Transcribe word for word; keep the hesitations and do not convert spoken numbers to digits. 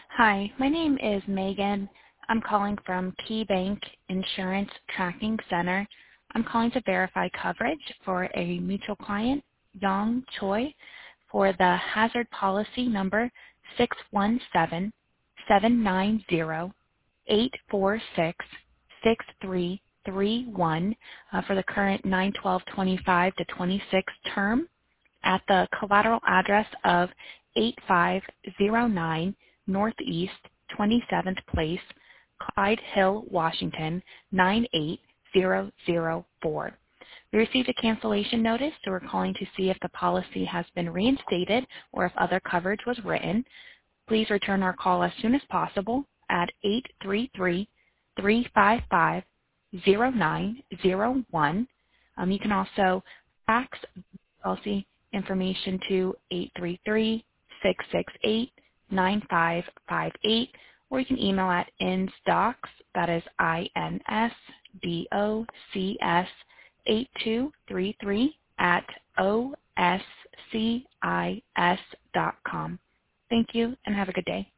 Hi, my name is Megan. I'm calling from KeyBank Insurance Tracking Center. I'm calling to verify coverage for a mutual client, Yong Choi, for the hazard policy number six one seven, seven nine zero, eight four six, six three three one uh, for the current nine twelve twenty-five to twenty-six term at the collateral address of eight five zero nine Northeast twenty-seventh Place, Clyde Hill, Washington nine eight zero zero four. We received a cancellation notice, so we're calling to see if the policy has been reinstated or if other coverage was written. Please return our call as soon as possible at eight three three, three five five, zero nine zero one. Um, you can also fax policy information to eight three three, six six eight, nine five five eight, or you can email at insdocs, that is I N S D O C S eight two three three at O S C I S dot com. Thank you and have a good day.